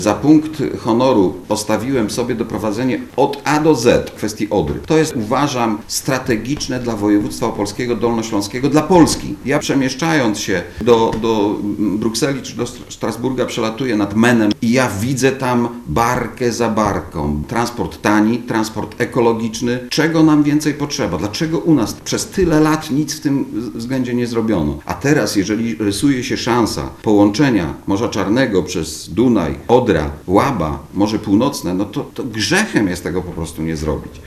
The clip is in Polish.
Za punkt honoru postawiłem sobie doprowadzenie od A do Z kwestii Odry. To jest, uważam, strategiczne dla województwa opolskiego, dolnośląskiego, dla Polski. Ja przemieszczając się do Brukseli czy do Strasburga przelatuję nad Menem i ja widzę tam barkę za barką. Transport tani, transport ekologiczny. Czego nam więcej potrzeba? Dlaczego u nas przez tyle lat nic w tym względzie nie zrobiono? A teraz, jeżeli rysuje się szansa połączenia Morza Czarnego przez Dunaj, Odra, Łaba, Morze Północne, no to grzechem jest tego po prostu nie zrobić.